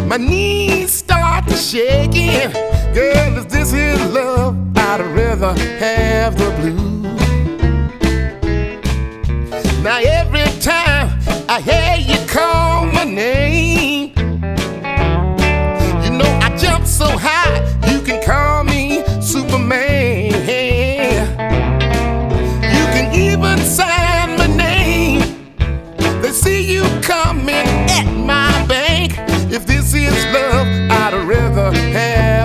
My knees start to shaking. Girl, is this his love? I'd rather have the blues. Now every time I hear you call my name, you know I jump so high